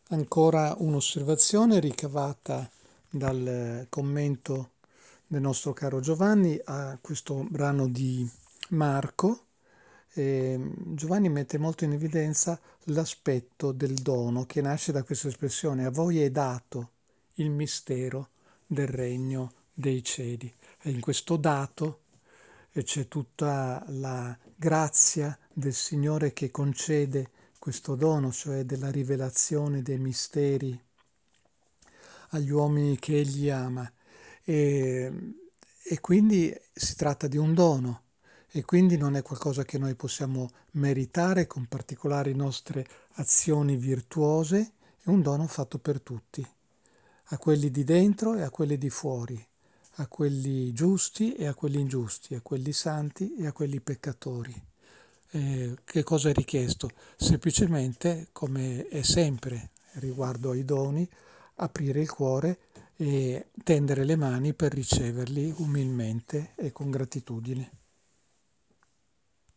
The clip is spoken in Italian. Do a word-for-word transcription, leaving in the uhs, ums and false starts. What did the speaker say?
Ancora un'osservazione ricavata dal commento del nostro caro Giovanni a questo brano di Marco. Eh, Giovanni mette molto in evidenza l'aspetto del dono che nasce da questa espressione: a voi è dato il mistero del regno dei cieli. E in questo dato eh, c'è tutta la grazia del Signore che concede questo dono, cioè della rivelazione dei misteri agli uomini che Egli ama. E, e quindi si tratta di un dono, e quindi non è qualcosa che noi possiamo meritare con particolari nostre azioni virtuose, è un dono fatto per tutti, a quelli di dentro e a quelli di fuori, a quelli giusti e a quelli ingiusti, a quelli santi e a quelli peccatori. Eh, che cosa è richiesto? Semplicemente, come è sempre riguardo ai doni, aprire il cuore e tendere le mani per riceverli umilmente e con gratitudine.